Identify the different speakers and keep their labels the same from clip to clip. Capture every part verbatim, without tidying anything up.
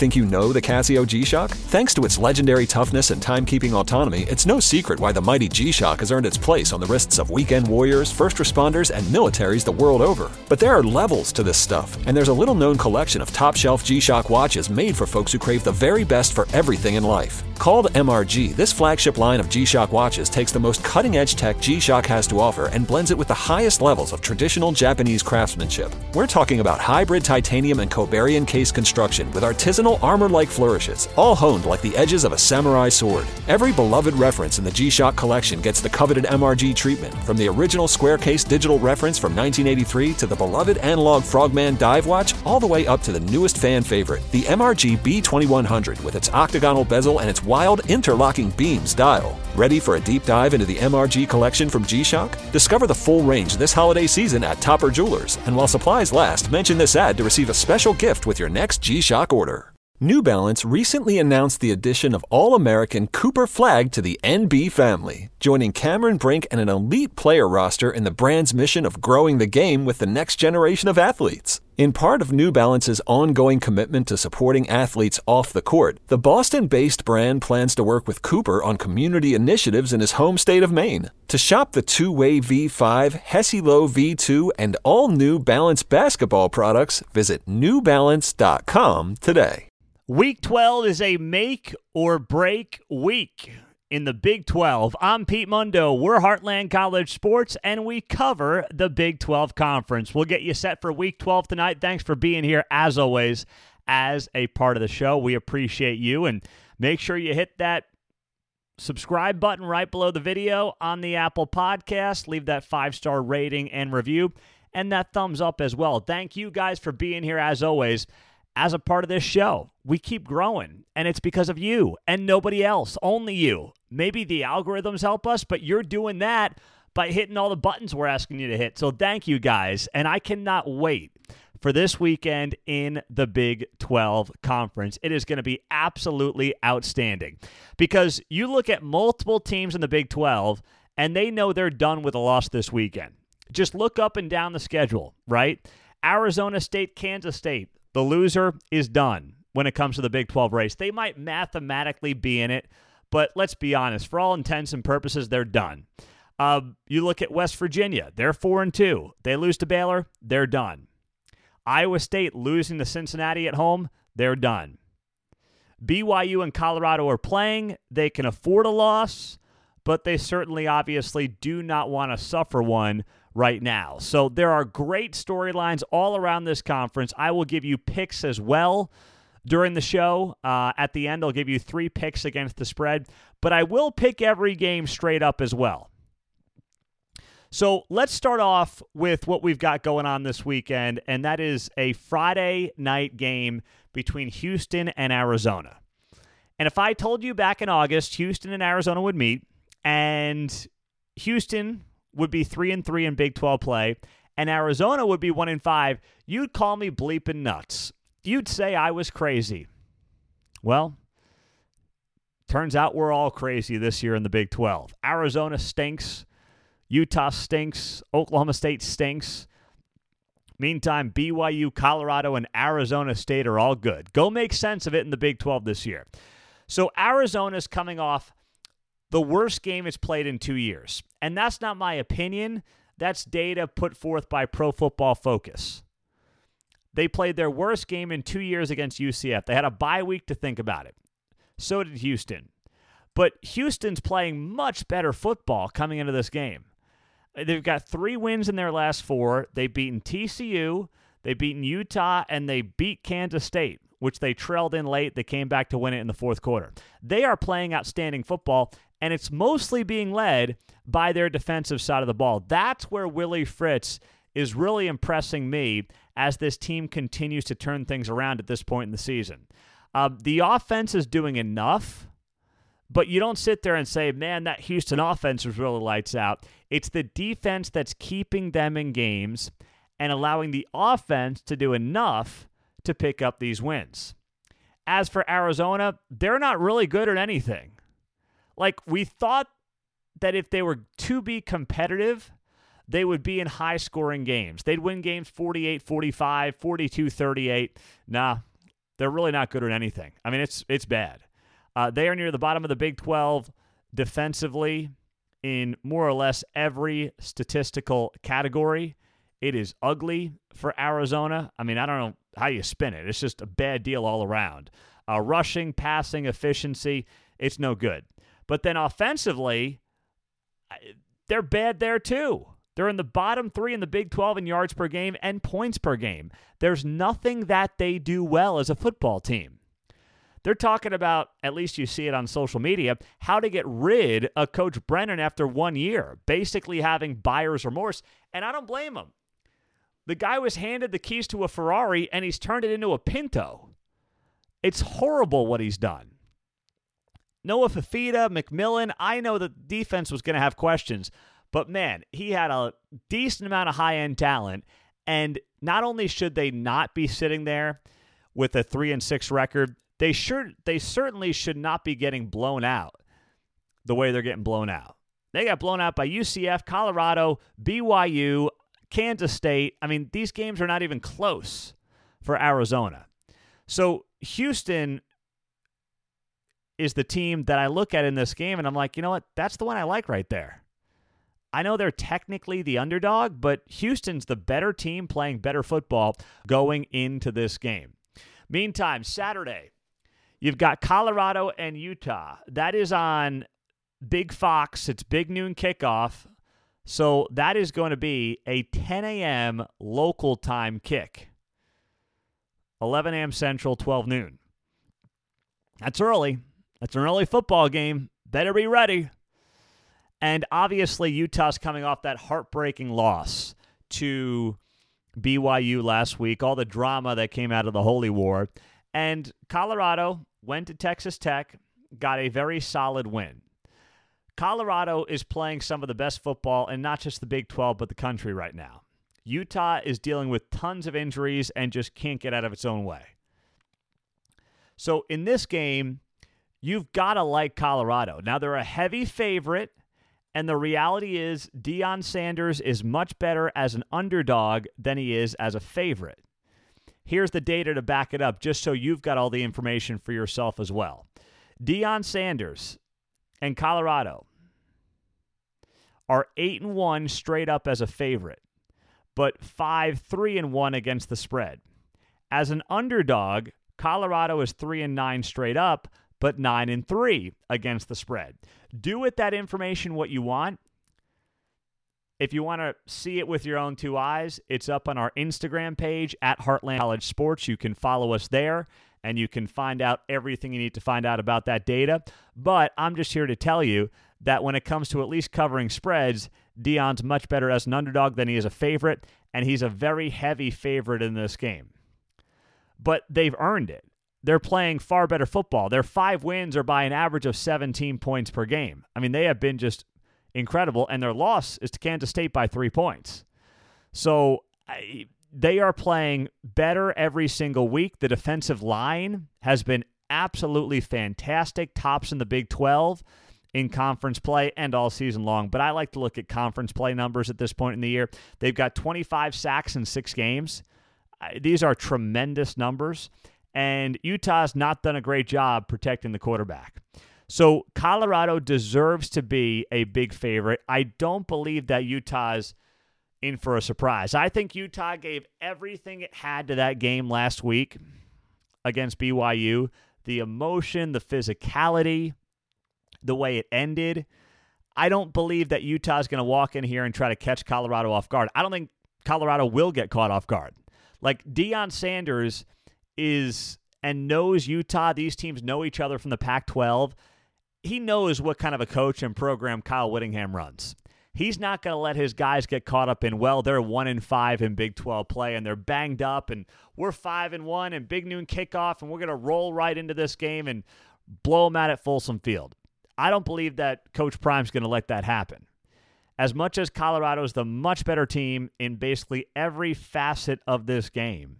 Speaker 1: think you know the Casio G-Shock? Thanks to its legendary toughness and timekeeping autonomy, it's no secret why the mighty G-Shock has earned its place on the wrists of weekend warriors, first responders, and militaries the world over. But there are levels to this stuff, and there's a little-known collection of top-shelf G-Shock watches made for folks who crave the very best for everything in life. Called M R G, this flagship line of G-Shock watches takes the most cutting-edge tech G-Shock has to offer and blends it with the highest levels of traditional Japanese craftsmanship. We're talking about hybrid titanium and Cobarian case construction with artisanal armor-like flourishes, all honed like the edges of a samurai sword. Every beloved reference in the G-Shock collection gets the coveted M R G treatment, from the original square case digital reference from nineteen eighty-three to the beloved analog Frogman dive watch, all the way up to the newest fan favorite, the M R G B twenty-one hundred with its octagonal bezel and its wild interlocking beams dial. Ready for a deep dive into the M R G collection from G-Shock? Discover the full range this holiday season at Topper Jewelers, and while supplies last, mention this ad to receive a special gift with your next G-Shock order. New Balance recently announced the addition of All-American Cooper Flag to the N B family, joining Cameron Brink and an elite player roster in the brand's mission of growing the game with the next generation of athletes. In part of New Balance's ongoing commitment to supporting athletes off the court, the Boston-based brand plans to work with Cooper on community initiatives in his home state of Maine. To shop the two-way V five, Hesi-Lo V two, and all New Balance basketball products, visit new balance dot com today.
Speaker 2: Week twelve is a make or break week in the Big twelve. I'm Pete Mundo. We're Heartland College Sports, and we cover the Big twelve Conference. We'll get you set for Week twelve tonight. Thanks for being here, as always, as a part of the show. We appreciate you, and make sure you hit that subscribe button right below the video on the Apple Podcast. Leave that five-star rating and review, and that thumbs up as well. Thank you guys for being here, as always. As a part of this show, we keep growing, and it's because of you and nobody else, only you. Maybe the algorithms help us, but you're doing that by hitting all the buttons we're asking you to hit. So thank you, guys, and I cannot wait for this weekend in the Big twelve Conference. It is going to be absolutely outstanding because you look at multiple teams in the Big twelve, and they know they're done with a loss this weekend. Just look up and down the schedule, right? Arizona State, Kansas State. The loser is done when it comes to the Big twelve race. They might mathematically be in it, but let's be honest. For all intents and purposes, they're done. Uh, you look at West Virginia. They're four and two. They lose to Baylor. They're done. Iowa State losing to Cincinnati at home. They're done. B Y U and Colorado are playing. They can afford a loss, but they certainly obviously do not want to suffer one right now. So there are great storylines all around this conference. I will give you picks as well during the show. Uh, at the end, I'll give you three picks against the spread, but I will pick every game straight up as well. So let's start off with what we've got going on this weekend, and that is a Friday night game between Houston and Arizona. And if I told you back in August, Houston and Arizona would meet, and Houston would be three and three in Big twelve play, and Arizona would be one and five, you'd call me bleeping nuts. You'd say I was crazy. Well, turns out we're all crazy this year in the Big twelve. Arizona stinks. Utah stinks. Oklahoma State stinks. Meantime, B Y U, Colorado, and Arizona State are all good. Go make sense of it in the Big twelve this year. So Arizona's coming off the worst game it's played in two years. And that's not my opinion. That's data put forth by Pro Football Focus. They played their worst game in two years against U C F. They had a bye week to think about it. So did Houston. But Houston's playing much better football coming into this game. They've got three wins in their last four. They've beaten T C U, they've beaten Utah, and they beat Kansas State, which they trailed in late. They came back to win it in the fourth quarter. They are playing outstanding football, and it's mostly being led by their defensive side of the ball. That's where Willie Fritz is really impressing me as this team continues to turn things around at this point in the season. Uh, the offense is doing enough, but you don't sit there and say, man, that Houston offense was really lights out. It's the defense that's keeping them in games and allowing the offense to do enough to pick up these wins. As for Arizona, they're not really good at anything. Like, we thought that if they were to be competitive, they would be in high-scoring games. They'd win games forty-eight forty-five, forty-two thirty-eight. Nah, They're really not good at anything. I mean, it's it's bad. Uh, they are near the bottom of the Big twelve defensively in more or less every statistical category. It is ugly for Arizona. I mean, I don't know how you spin it. It's just a bad deal all around. Uh, rushing, passing, efficiency, it's no good. But then offensively, they're bad there too. They're in the bottom three in the Big twelve in yards per game and points per game. There's nothing that they do well as a football team. They're talking about, at least you see it on social media, how to get rid of Coach Brennan after one year, basically having buyer's remorse, and I don't blame him. The guy was handed the keys to a Ferrari, and he's turned it into a Pinto. It's horrible what he's done. Noah Fafita, McMillan, I know the defense was going to have questions, but man, he had a decent amount of high-end talent, and not only should they not be sitting there with a three and six record, they should they certainly should not be getting blown out the way they're getting blown out. They got blown out by U C F, Colorado, B Y U, Kansas State. I mean, these games are not even close for Arizona. So Houston is the team that I look at in this game, and I'm like, you know what? That's the one I like right there. I know they're technically the underdog, but Houston's the better team playing better football going into this game. Meantime, Saturday, you've got Colorado and Utah. That is on Big Fox. It's big noon kickoff. So that is going to be a ten a.m. local time kick. eleven a.m. Central, twelve noon. That's early. That's an early football game. Better be ready. And obviously, Utah's coming off that heartbreaking loss to B Y U last week, all the drama that came out of the Holy War. And Colorado went to Texas Tech, got a very solid win. Colorado is playing some of the best football in not just the Big twelve, but the country right now. Utah is dealing with tons of injuries and just can't get out of its own way. So in this game, you've got to like Colorado. Now, they're a heavy favorite, and the reality is Deion Sanders is much better as an underdog than he is as a favorite. Here's the data to back it up, just so you've got all the information for yourself as well. Deion Sanders and Colorado are eight and one straight up as a favorite, but five three and one against the spread. As an underdog, Colorado is three and nine straight up, but nine and three against the spread. Do with that information what you want. If you want to see it with your own two eyes, it's up on our Instagram page at Heartland College Sports. You can follow us there, and you can find out everything you need to find out about that data. But I'm just here to tell you that when it comes to at least covering spreads, Deion's much better as an underdog than he is a favorite, and he's a very heavy favorite in this game. But they've earned it. They're playing far better football. Their five wins are by an average of seventeen points per game. I mean, they have been just incredible, and their loss is to Kansas State by three points. So I, they are playing better every single week. The defensive line has been absolutely fantastic, tops in the Big twelve in conference play and all season long. But I like to look at conference play numbers at this point in the year. They've got twenty-five sacks in six games. These are tremendous numbers, and Utah's not done a great job protecting the quarterback. So Colorado deserves to be a big favorite. I don't believe that Utah's in for a surprise. I think Utah gave everything it had to that game last week against B Y U. The emotion, the physicality, the way it ended. I don't believe that Utah's going to walk in here and try to catch Colorado off guard. I don't think Colorado will get caught off guard. Like, Deion Sanders is and knows Utah. These teams know each other from the Pac twelve. He knows what kind of a coach and program Kyle Whittingham runs. He's not going to let his guys get caught up in, well, they're one and five in Big twelve play, and they're banged up, and we're five and one, and big noon kickoff, and we're going to roll right into this game and blow them out at Folsom Field. I don't believe that Coach Prime's going to let that happen. As much as Colorado is the much better team in basically every facet of this game,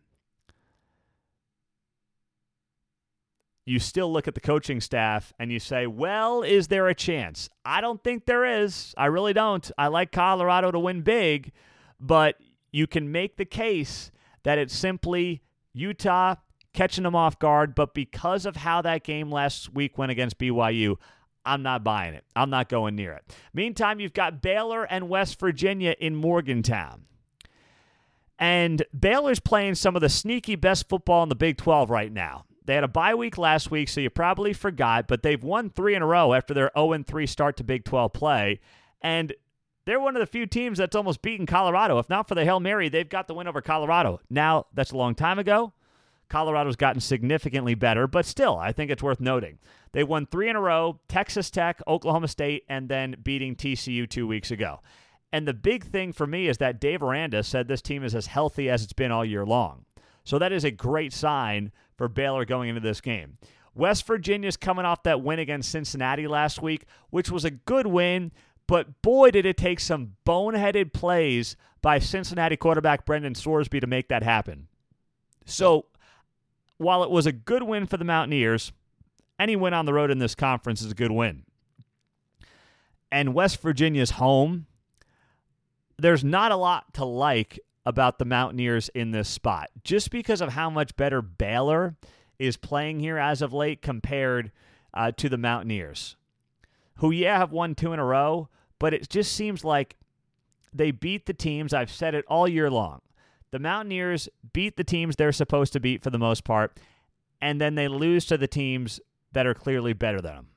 Speaker 2: you still look at the coaching staff and you say, well, is there a chance? I don't think there is. I really don't. I like Colorado to win big, but you can make the case that it's simply Utah catching them off guard. But because of how that game last week went against B Y U, I'm not buying it. I'm not going near it. Meantime, you've got Baylor and West Virginia in Morgantown. And Baylor's playing some of the sneaky best football in the Big twelve right now. They had a bye week last week, so you probably forgot, but they've won three in a row after their oh and three start to Big twelve play. And they're one of the few teams that's almost beaten Colorado. If not for the Hail Mary, they've got the win over Colorado. Now, that's a long time ago. Colorado's gotten significantly better, but still, I think it's worth noting. They won three in a row, Texas Tech, Oklahoma State, and then beating T C U two weeks ago. And the big thing for me is that Dave Aranda said this team is as healthy as it's been all year long. So that is a great sign for Baylor going into this game. West Virginia's coming off that win against Cincinnati last week, which was a good win, but boy, did it take some boneheaded plays by Cincinnati quarterback Brendan Sorsby to make that happen. So while it was a good win for the Mountaineers, any win on the road in this conference is a good win. And West Virginia's home, there's not a lot to like about the Mountaineers in this spot, just because of how much better Baylor is playing here as of late compared uh, to the Mountaineers, who, yeah, have won two in a row, but it just seems like they beat the teams. I've said it all year long. The Mountaineers beat the teams they're supposed to beat for the most part, and then they lose to the teams that are clearly better than them.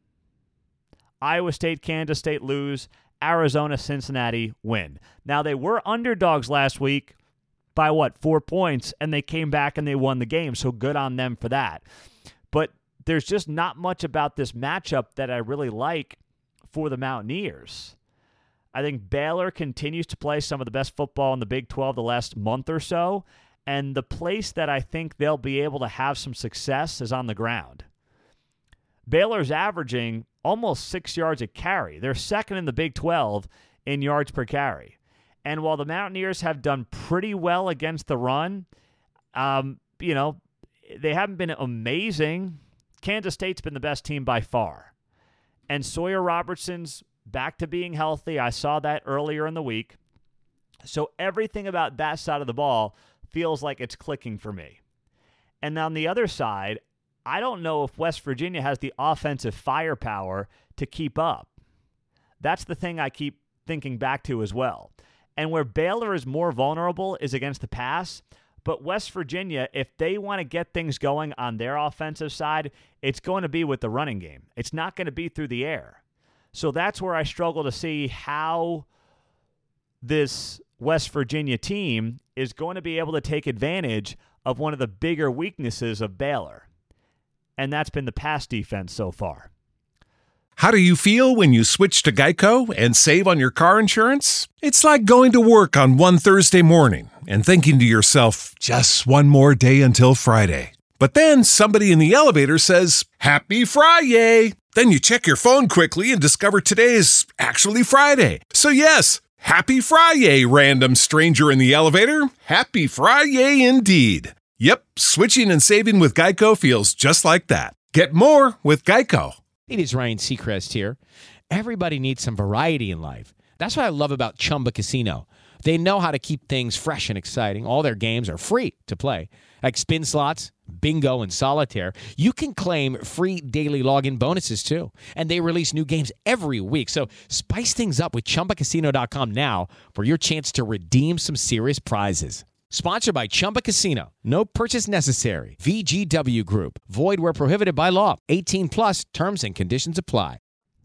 Speaker 2: Iowa State, Kansas State lose. Arizona, Cincinnati win. Now, they were underdogs last week by, what, four points, and they came back and they won the game, so good on them for that. But there's just not much about this matchup that I really like for the Mountaineers. I think Baylor continues to play some of the best football in the Big twelve the last month or so, and the place that I think they'll be able to have some success is on the ground. Baylor's averaging almost six yards a carry. They're second in the Big twelve in yards per carry. And while the Mountaineers have done pretty well against the run, um, you know, they haven't been amazing. Kansas State's been the best team by far. And Sawyer Robertson's back to being healthy. I saw that earlier in the week. So everything about that side of the ball feels like it's clicking for me. And on the other side, I don't know if West Virginia has the offensive firepower to keep up. That's the thing I keep thinking back to as well. And where Baylor is more vulnerable is against the pass. But West Virginia, if they want to get things going on their offensive side, it's going to be with the running game. It's not going to be through the air. So that's where I struggle to see how this West Virginia team is going to be able to take advantage of one of the bigger weaknesses of Baylor. And that's been the pass defense so far.
Speaker 3: How do you feel when you switch to Geico and save on your car insurance? It's like going to work on one Thursday morning and thinking to yourself, just one more day until Friday. But then somebody in the elevator says, Happy Friday! Then you check your phone quickly and discover today is actually Friday. So yes, Happy Friday, random stranger in the elevator. Happy Friday indeed. Yep, switching and saving with Geico feels just like that. Get more with Geico.
Speaker 4: It is Ryan Seacrest here. Everybody needs some variety in life. That's what I love about Chumba Casino. They know how to keep things fresh and exciting. All their games are free to play, like spin slots, bingo, and solitaire. You can claim free daily login bonuses, too. And they release new games every week. So spice things up with Chumba Casino dot com now for your chance to redeem some serious prizes. Sponsored by Chumba Casino. No purchase necessary. V G W Group. Void where prohibited by law. eighteen plus terms and conditions apply.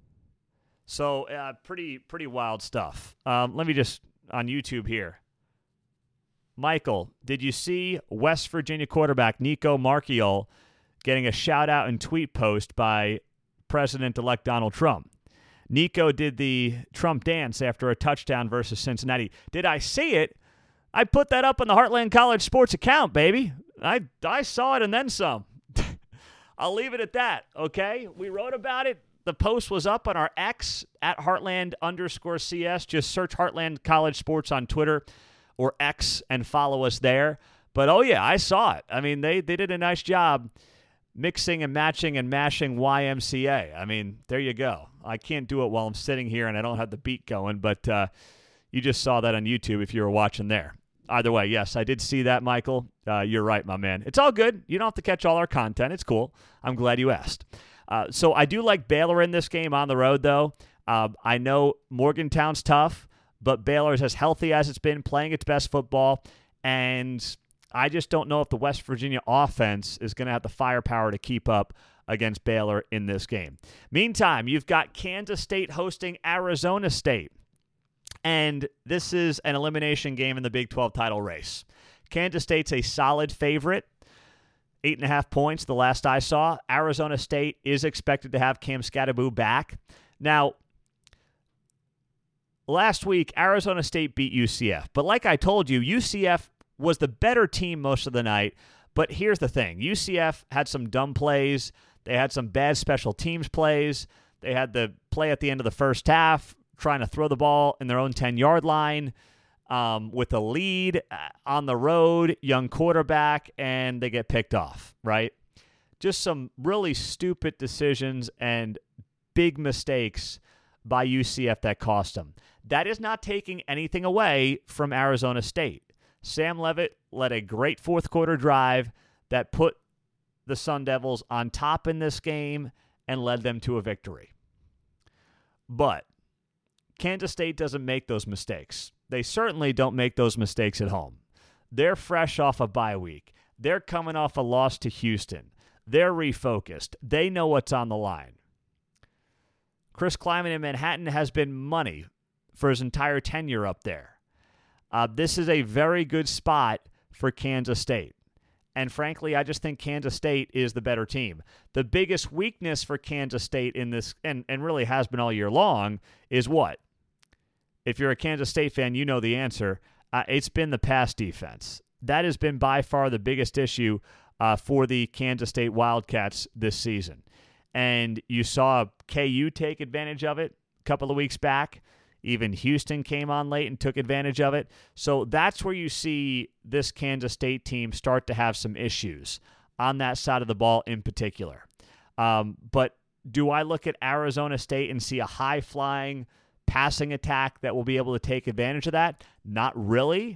Speaker 2: So uh, pretty pretty wild stuff. Um, let me just, on YouTube here. Michael, did you see West Virginia quarterback Nico Marchiol getting a shout-out and tweet post by President-elect Donald Trump? Nico did the Trump dance after a touchdown versus Cincinnati. Did I see it? I put that up on the Heartland College Sports account, baby. I I saw it and then some. I'll leave it at that, okay? We wrote about it. The post was up on our X, at Heartland underscore CS. Just search Heartland College Sports on Twitter or X and follow us there. But, oh, yeah, I saw it. I mean, they, they did a nice job mixing and matching and mashing Y M C A. I mean, there you go. I can't do it while I'm sitting here and I don't have the beat going, but uh, you just saw that on YouTube if you were watching there. Either way, yes, I did see that, Michael. Uh, you're right, my man. It's all good. You don't have to catch all our content. It's cool. I'm glad you asked. Uh, so I do like Baylor in this game on the road, though. Uh, I know Morgantown's tough, but Baylor is as healthy as it's been, playing its best football, and I just don't know if the West Virginia offense is going to have the firepower to keep up against Baylor in this game. Meantime, you've got Kansas State hosting Arizona State. And this is an elimination game in the Big twelve title race. Kansas State's a solid favorite, eight and a half points the last I saw. Arizona State is expected to have Cam Skattebo back. Now, last week, Arizona State beat U C F. But like I told you, U C F was the better team most of the night. But here's the thing. U C F had some dumb plays. They had some bad special teams plays. They had the play at the end of the first half, trying to throw the ball in their own ten-yard line um, with a lead on the road, young quarterback, and they get picked off, right? Just some really stupid decisions and big mistakes by U C F that cost them. That is not taking anything away from Arizona State. Sam Leavitt led a great fourth-quarter drive that put the Sun Devils on top in this game and led them to a victory. But Kansas State doesn't make those mistakes. They certainly don't make those mistakes at home. They're fresh off a bye week. They're coming off a loss to Houston. They're refocused. They know what's on the line. Chris Klieman in Manhattan has been money for his entire tenure up there. Uh, this is a very good spot for Kansas State. And frankly, I just think Kansas State is the better team. The biggest weakness for Kansas State in this, and, and really has been all year long, is what? If you're a Kansas State fan, you know the answer. Uh, it's been the pass defense. That has been by far the biggest issue uh, for the Kansas State Wildcats this season. And you saw K U take advantage of it a couple of weeks back. Even Houston came on late and took advantage of it. So that's where you see this Kansas State team start to have some issues on that side of the ball in particular. Um, but do I look at Arizona State and see a high-flying passing attack that will be able to take advantage of that? Not really.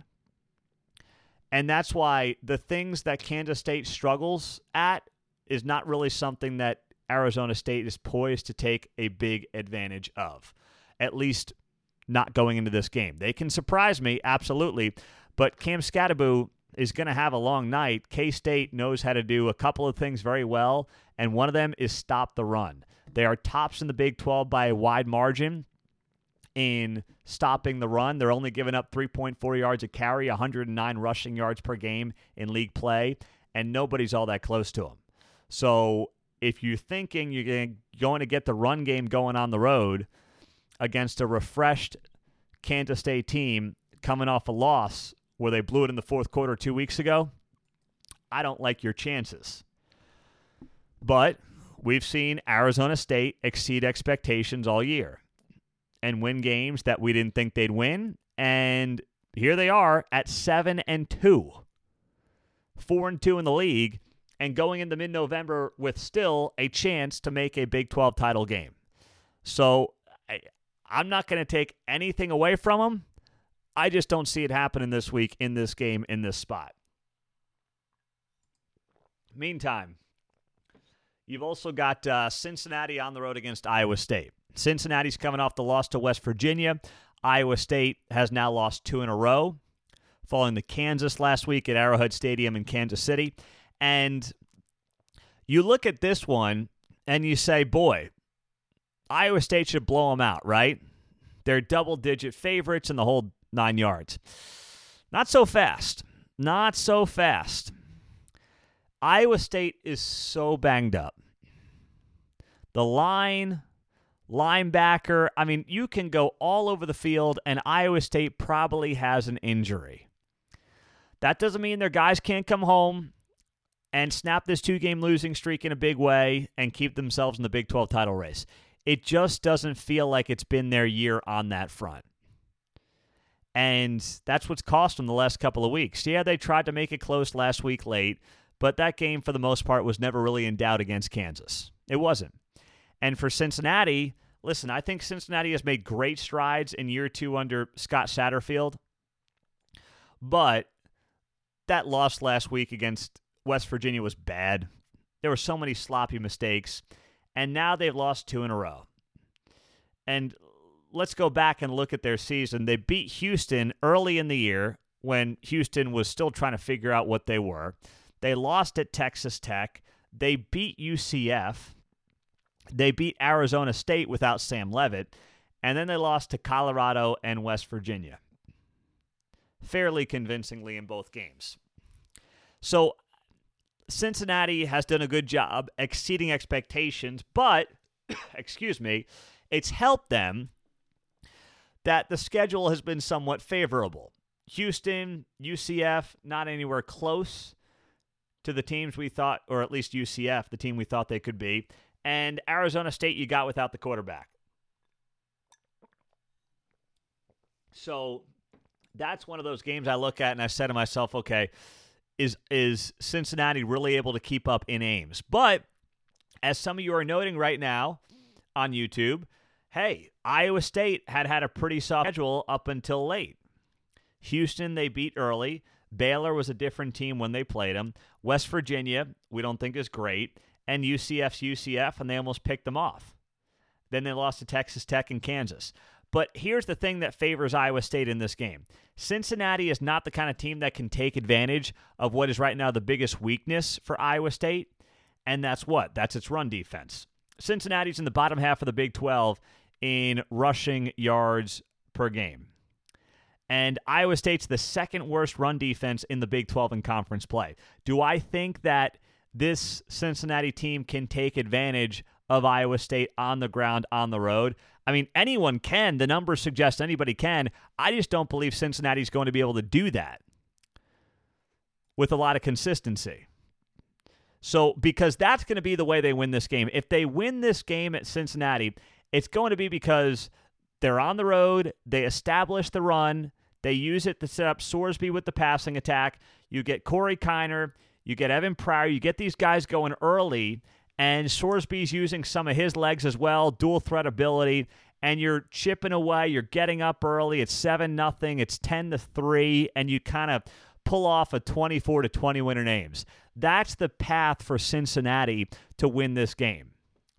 Speaker 2: And that's why the things that Kansas State struggles at is not really something that Arizona State is poised to take a big advantage of, at least not going into this game. They can surprise me, absolutely, but Cam Skattebo is going to have a long night. K-State knows how to do a couple of things very well, and one of them is stop the run. They are tops in the Big twelve by a wide margin in stopping the run. They're only giving up three point four yards a carry, one hundred nine rushing yards per game in league play, and nobody's all that close to them. So if you're thinking you're going to get the run game going on the road against a refreshed Kansas State team coming off a loss where they blew it in the fourth quarter two weeks ago, I don't like your chances. But we've seen Arizona State exceed expectations all year and win games that we didn't think they'd win, and here they are at seven and two, four and two in the league, and going into mid-November with still a chance to make a Big twelve title game. So I, I'm not going to take anything away from them. I just don't see it happening this week in this game, in this spot. Meantime, you've also got uh, Cincinnati on the road against Iowa State. Cincinnati's coming off the loss to West Virginia. Iowa State has now lost two in a row, falling to Kansas last week at Arrowhead Stadium in Kansas City. And you look at this one and you say, boy, Iowa State should blow them out, right? They're double-digit favorites in the whole nine yards. Not so fast. Not so fast. Iowa State is so banged up. The line, linebacker, I mean, you can go all over the field, and Iowa State probably has an injury. That doesn't mean their guys can't come home and snap this two-game losing streak in a big way and keep themselves in the Big twelve title race. It just doesn't feel like it's been their year on that front. And that's what's cost them the last couple of weeks. Yeah, they tried to make it close last week late, but that game, for the most part, was never really in doubt against Kansas. It wasn't. And for Cincinnati, listen, I think Cincinnati has made great strides in year two under Scott Satterfield. But that loss last week against West Virginia was bad. There were so many sloppy mistakes, and now they've lost two in a row. And let's go back and look at their season. They beat Houston early in the year when Houston was still trying to figure out what they were. They lost at Texas Tech. They beat U C F. They beat Arizona State without Sam Leavitt. And then they lost to Colorado and West Virginia, fairly convincingly in both games. So Cincinnati has done a good job exceeding expectations, but, excuse me, it's helped them that the schedule has been somewhat favorable. Houston, U C F, not anywhere close to the teams we thought, or at least U C F, the team we thought they could be. And Arizona State you got without the quarterback. So that's one of those games I look at and I said to myself, okay, is is Cincinnati really able to keep up in Ames? But as some of you are noting right now on YouTube, hey, Iowa State had had a pretty soft schedule up until late. Houston, they beat early. Baylor was a different team when they played them. West Virginia, we don't think is great. And U C F's U C F, and they almost picked them off. Then they lost to Texas Tech and Kansas. But here's the thing that favors Iowa State in this game. Cincinnati is not the kind of team that can take advantage of what is right now the biggest weakness for Iowa State, and that's what? That's its run defense. Cincinnati's in the bottom half of the Big twelve in rushing yards per game. And Iowa State's the second worst run defense in the Big twelve in conference play. Do I think that this Cincinnati team can take advantage of Iowa State on the ground, on the road? I mean, anyone can. The numbers suggest anybody can. I just don't believe Cincinnati's going to be able to do that with a lot of consistency. So, because that's going to be the way they win this game. If they win this game at Cincinnati, it's going to be because they're on the road, they establish the run, they use it to set up Sorsby with the passing attack. You get Corey Kiner, you get Evan Pryor, you get these guys going early, and Sorsby's using some of his legs as well, dual threat ability, and you're chipping away, you're getting up early, it's seven nothing, it's ten to three, and you kind of pull off a twenty-four to twenty win in Ames. That's the path for Cincinnati to win this game.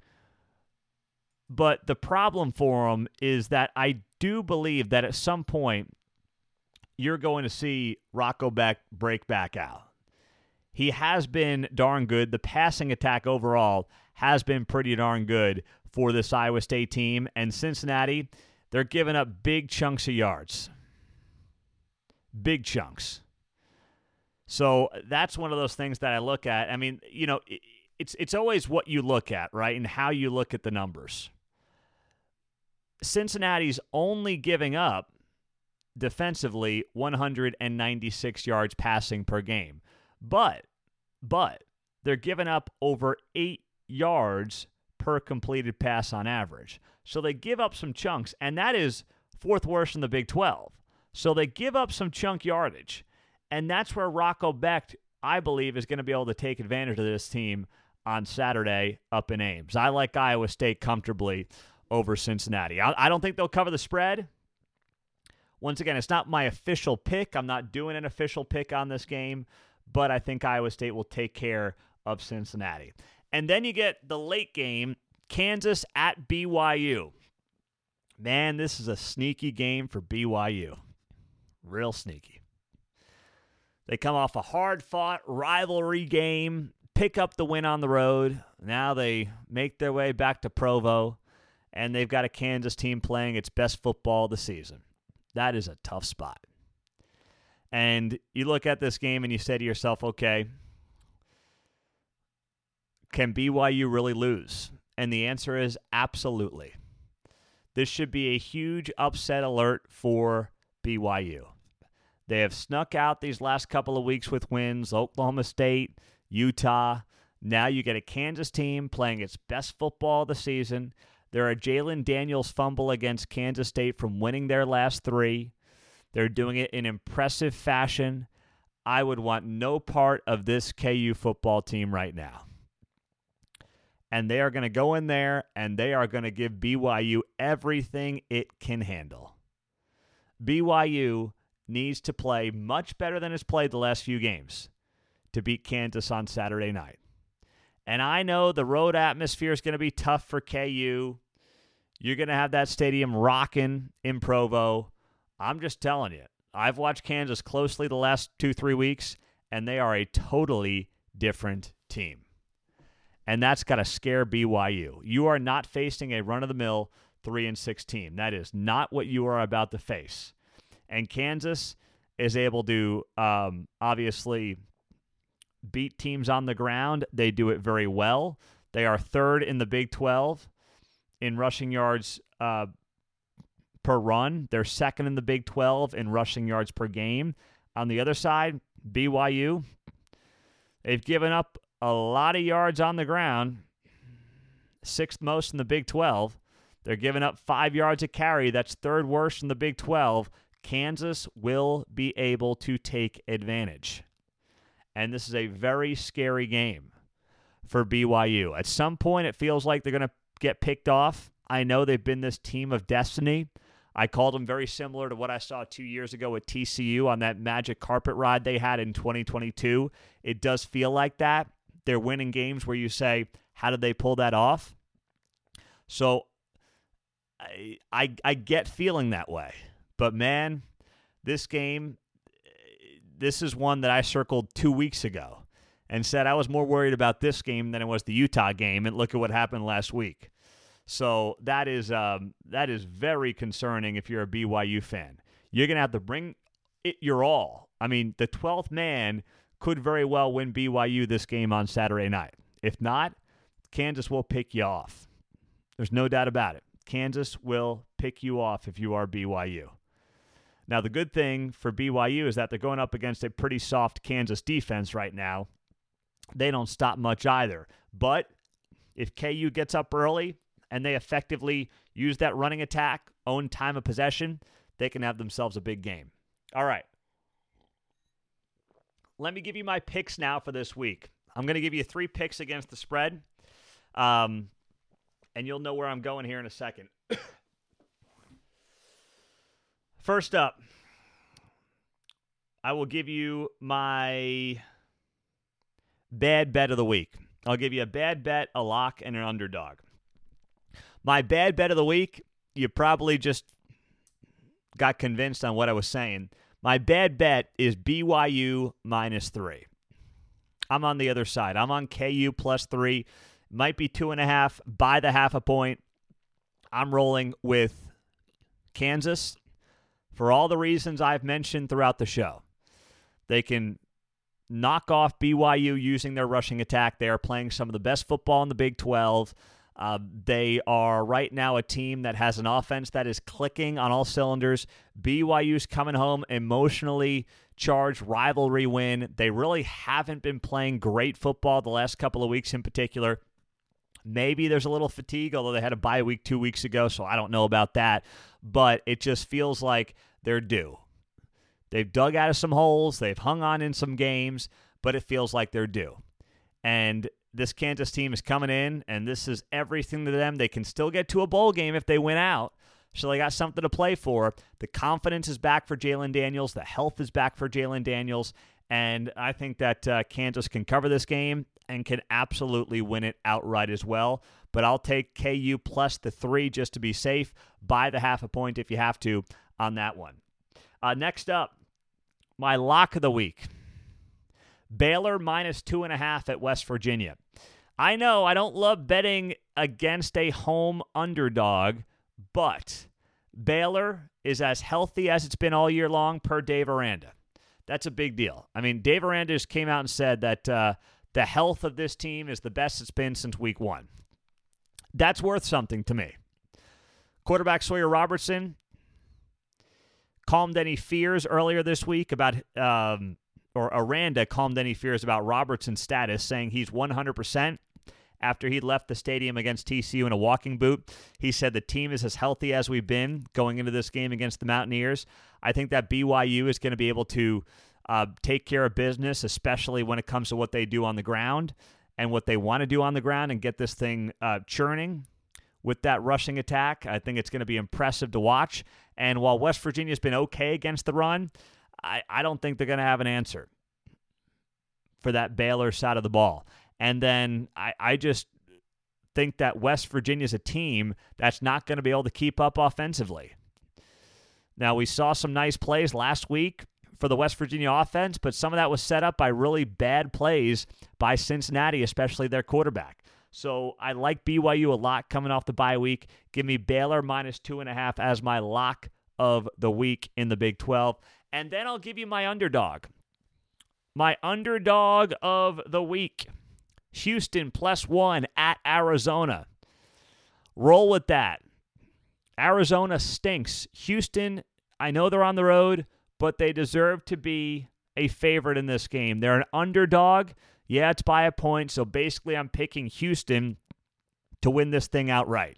Speaker 2: But the problem for them is that I do believe that at some point you're going to see Rocco Becht break back out. He has been darn good. The passing attack overall has been pretty darn good for this Iowa State team. And Cincinnati, they're giving up big chunks of yards. Big chunks. So that's one of those things that I look at. I mean, you know, it's it's always what you look at, right, and how you look at the numbers. Cincinnati's only giving up defensively one hundred ninety-six yards passing per game. But, but they're giving up over eight yards per completed pass on average. So they give up some chunks, and that is fourth worst in the Big twelve. So they give up some chunk yardage, and that's where Rocco Becht, I believe, is going to be able to take advantage of this team on Saturday up in Ames. I like Iowa State comfortably over Cincinnati. I, I don't think they'll cover the spread. Once again, it's not my official pick. I'm not doing an official pick on this game, but I think Iowa State will take care of Cincinnati. And then you get the late game, Kansas at B Y U. Man, this is a sneaky game for B Y U. Real sneaky. They come off a hard-fought rivalry game, pick up the win on the road. Now they make their way back to Provo, and they've got a Kansas team playing its best football of the season. That is a tough spot. And you look at this game and you say to yourself, okay, can B Y U really lose? And the answer is absolutely. This should be a huge upset alert for B Y U. They have snuck out these last couple of weeks with wins, Oklahoma State, Utah. Now you get a Kansas team playing its best football of the season. There are Jalen Daniels fumble against Kansas State from winning their last three. They're doing it in impressive fashion. I would want no part of this K U football team right now. And they are going to go in there, and they are going to give B Y U everything it can handle. B Y U needs to play much better than it's played the last few games to beat Kansas on Saturday night. And I know the road atmosphere is going to be tough for K U. You're going to have that stadium rocking in Provo. I'm just telling you, I've watched Kansas closely the last two, three weeks, and they are a totally different team. And that's got to scare B Y U. You are not facing a run-of-the-mill three and six team. That is not what you are about to face. And Kansas is able to um, obviously beat teams on the ground. They do it very well. They are third in the Big twelve in rushing yards uh, per run. They're second in the Big twelve in rushing yards per game. On the other side, B Y U, they've given up a lot of yards on the ground, sixth most in the Big twelve. They're giving up five yards a carry. That's third worst in the Big twelve. Kansas will be able to take advantage. And this is a very scary game for B Y U. At some point, it feels like they're going to get picked off. I know they've been this team of destiny. I called them very similar to what I saw two years ago at T C U on that magic carpet ride they had in twenty twenty-two. It does feel like that. They're winning games where you say, how did they pull that off? So I, I, I get feeling that way. But, man, this game, this is one that I circled two weeks ago and said I was more worried about this game than it was the Utah game, and look at what happened last week. So that is um, that is very concerning if you're a B Y U fan. You're going to have to bring it your all. I mean, the twelfth man could very well win B Y U this game on Saturday night. If not, Kansas will pick you off. There's no doubt about it. Kansas will pick you off if you are B Y U. Now, the good thing for B Y U is that they're going up against a pretty soft Kansas defense right now. They don't stop much either. But if K U gets up early and they effectively use that running attack, own time of possession, they can have themselves a big game. All right. Let me give you my picks now for this week. I'm going to give you three picks against the spread, um, and you'll know where I'm going here in a second. First up, I will give you my bad bet of the week. I'll give you a bad bet, a lock, and an underdog. My bad bet of the week, you probably just got convinced on what I was saying. My bad bet is B Y U minus three. I'm on the other side. I'm on K U plus three. Might be two and a half. By the half a point. I'm rolling with Kansas for all the reasons I've mentioned throughout the show. They can knock off B Y U using their rushing attack. They are playing some of the best football in the Big twelve. Uh, they are right now a team that has an offense that is clicking on all cylinders. B Y U's coming home emotionally charged rivalry win. They really haven't been playing great football the last couple of weeks in particular. Maybe there's a little fatigue, although they had a bye week two weeks ago, so I don't know about that. But it just feels like they're due. They've dug out of some holes. They've hung on in some games, but it feels like they're due. And this Kansas team is coming in, and this is everything to them. They can still get to a bowl game if they win out, so they got something to play for. The confidence is back for Jalen Daniels. The health is back for Jalen Daniels, and I think that uh, Kansas can cover this game and can absolutely win it outright as well. But I'll take K U plus the three just to be safe. Buy the half a point if you have to on that one. Uh, next up, my lock of the week. Baylor minus two and a half at West Virginia. I know I don't love betting against a home underdog, but Baylor is as healthy as it's been all year long per Dave Aranda. That's a big deal. I mean, Dave Aranda just came out and said that uh, the health of this team is the best it's been since week one. That's worth something to me. Quarterback Sawyer Robertson calmed any fears earlier this week about, um, or Aranda calmed any fears about Robertson's status, saying he's one hundred percent after he left the stadium against T C U in a walking boot. He said the team is as healthy as we've been going into this game against the Mountaineers. I think that B Y U is going to be able to uh, take care of business, especially when it comes to what they do on the ground and what they want to do on the ground and get this thing uh, churning with that rushing attack. I think it's going to be impressive to watch. And while West Virginia's been okay against the run, I, I don't think they're going to have an answer for that Baylor side of the ball. And then I, I just think that West Virginia is a team that's not going to be able to keep up offensively. Now, we saw some nice plays last week for the West Virginia offense, but some of that was set up by really bad plays by Cincinnati, especially their quarterback. So I like B Y U a lot coming off the bye week. Give me Baylor minus two and a half as my lock of the week in the Big twelve. And then I'll give you my underdog. My underdog of the week. Houston plus one at Arizona. Roll with that. Arizona stinks. Houston, I know they're on the road, but they deserve to be a favorite in this game. They're an underdog. Yeah, it's by a point, so basically I'm picking Houston to win this thing outright.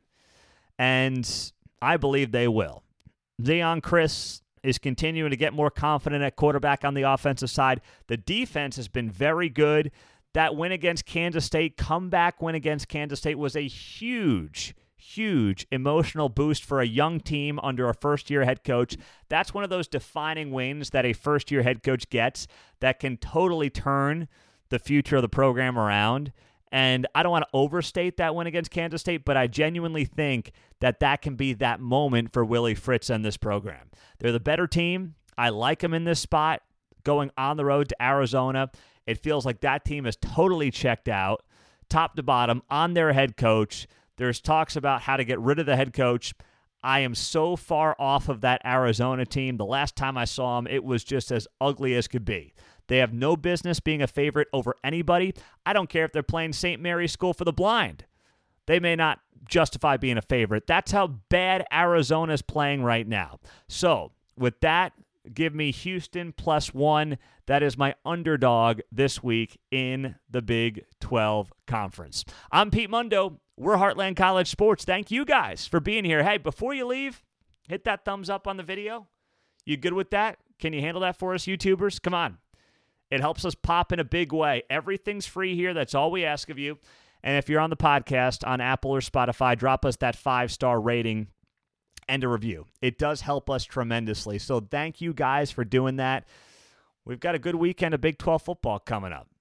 Speaker 2: And I believe they will. Zeon Chriss is continuing to get more confident at quarterback on the offensive side. The defense has been very good. That win against Kansas State, comeback win against Kansas State, was a huge, huge emotional boost for a young team under a first-year head coach. That's one of those defining wins that a first-year head coach gets that can totally turn the future of the program around. And I don't want to overstate that win against Kansas State, but I genuinely think that that can be that moment for Willie Fritz and this program. They're the better team. I like them in this spot going on the road to Arizona. It feels like that team is totally checked out, top to bottom, on their head coach. There's talks about how to get rid of the head coach. I am so far off of that Arizona team. The last time I saw them, it was just as ugly as could be. They have no business being a favorite over anybody. I don't care if they're playing Saint Mary's School for the Blind. They may not justify being a favorite. That's how bad Arizona is playing right now. So, with that, give me Houston plus one. That is my underdog this week in the Big twelve Conference. I'm Pete Mundo. We're Heartland College Sports. Thank you guys for being here. Hey, before you leave, hit that thumbs up on the video. You good with that? Can you handle that for us, YouTubers? Come on. It helps us pop in a big way. Everything's free here. That's all we ask of you. And if you're on the podcast on Apple or Spotify, drop us that five-star rating and a review. It does help us tremendously. So thank you guys for doing that. We've got a good weekend of Big twelve football coming up.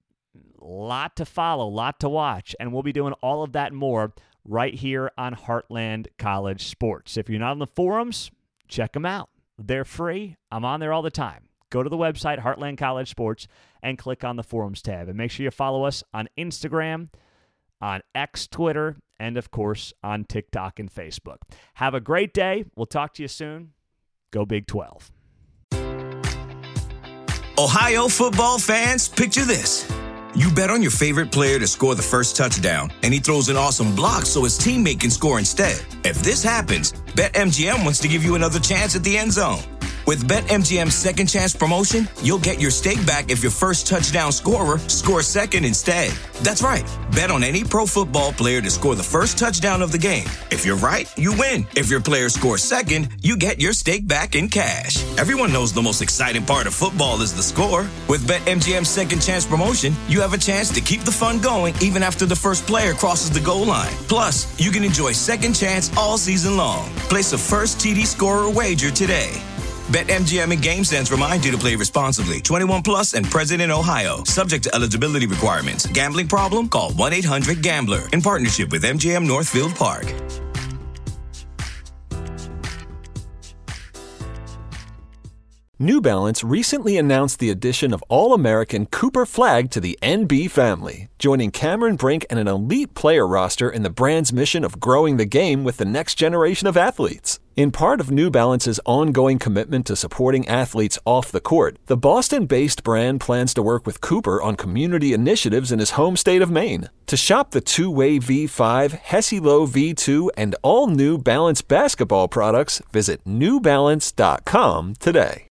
Speaker 2: Lot to follow, lot to watch, and we'll be doing all of that and more right here on Heartland College Sports. If you're not on the forums, check them out. They're free. I'm on there all the time. Go to the website, Heartland College Sports, and click on the forums tab. And make sure you follow us on Instagram, on X, Twitter, and, of course, on TikTok and Facebook. Have a great day. We'll talk to you soon. Go Big twelve.
Speaker 5: Ohio football fans, picture this. You bet on your favorite player to score the first touchdown, and he throws an awesome block so his teammate can score instead. If this happens, BetMGM wants to give you another chance at the end zone. With BetMGM's Second Chance promotion, you'll get your stake back if your first touchdown scorer scores second instead. That's right. Bet on any pro football player to score the first touchdown of the game. If you're right, you win. If your player scores second, you get your stake back in cash. Everyone knows the most exciting part of football is the score. With BetMGM's Second Chance promotion, you have a chance to keep the fun going even after the first player crosses the goal line. Plus, you can enjoy Second Chance all season long. Place a first T D scorer wager today. BetMGM and GameSense remind you to play responsibly. twenty-one plus and present in Ohio. Subject to eligibility requirements. Gambling problem? Call one eight hundred gambler. In partnership with M G M Northfield Park.
Speaker 1: New Balance recently announced the addition of All-American Cooper Flagg to the N B family, joining Cameron Brink and an elite player roster in the brand's mission of growing the game with the next generation of athletes. In part of New Balance's ongoing commitment to supporting athletes off the court, the Boston-based brand plans to work with Cooper on community initiatives in his home state of Maine. To shop the two-way V five, Hesi-Lo V two, and all New Balance basketball products, visit new balance dot com today.